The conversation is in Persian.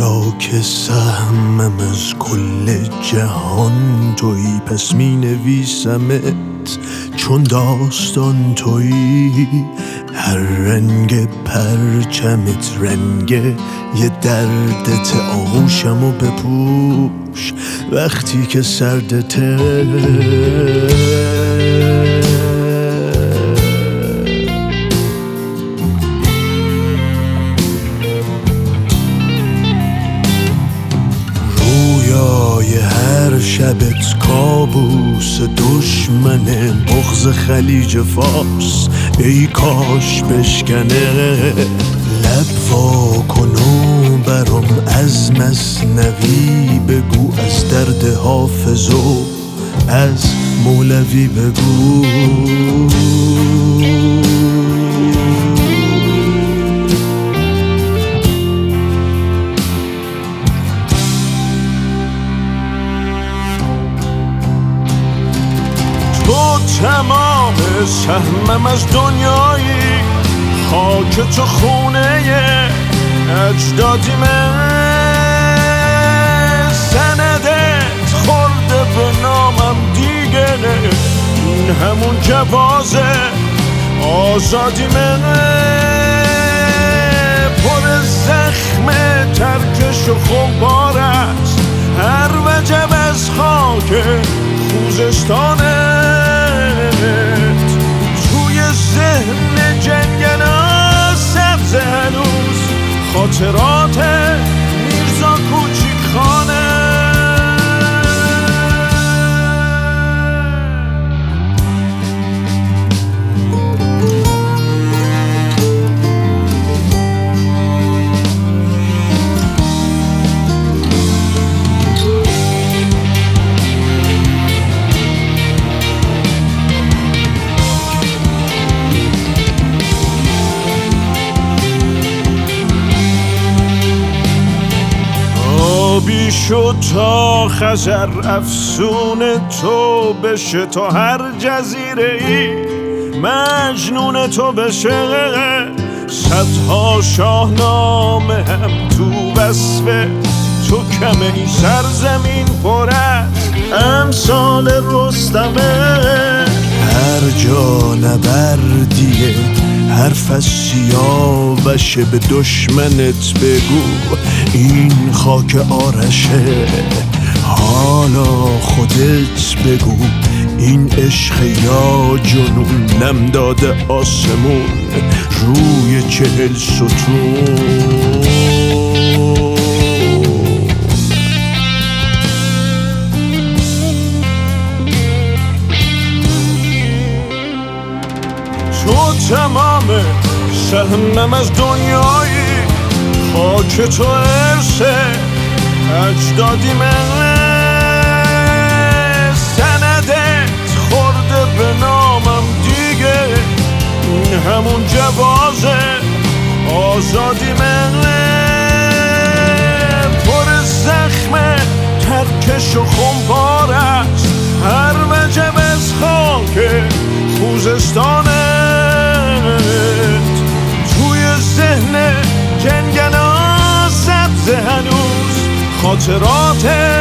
حالا که سهمم از کل جهان تویی، پس می نویسمت چون داستان تویی. هر رنگ پرچمت رنگ یه دردت، آغوشمو بپوش وقتی که سردته. هر شبت کابوس دشمنه، بغض خلیج فارس ای کاش بشکنه. لب وا کن و برام از مثنوی بگو، از درد حافظ و از مولوی بگو. تمام سهمم از دنیایی، خاک تو خونه اجدادیمه. سندت خورده به نامم دیگه، این همون جواز آزادیمه. پر زخم ترکش و خمار است هر وجب از خاک خوزستانه. توی ذهن جنگلا سبز هنوز خاطرات میرزا کوچیک خانه. آبی شد تا خزر افسون تو بشه، تا هر جزیره ای مجنون تو بشه. صدها شاهنامه هم تو وصف تو کمه، این سرزمین پر از امثال رستمه. هر جا نبردیه حرف از سیاوشه، به دشمنت بگو این خاک آرشه. حالا خودت بگو این عشق یا جنون، نم داده آسمون روی 40 ستون. تو تمام سهمم از دنیایی، خاک تو ارث اجدادیمه. سندت خورده به نامم دیگه، این همون جواز آزادیمه. پر زخم ترکش و خمپار است هر وجب از خاک خوزستانه. توی ذهن جنگلا سبز هنوز خاطرات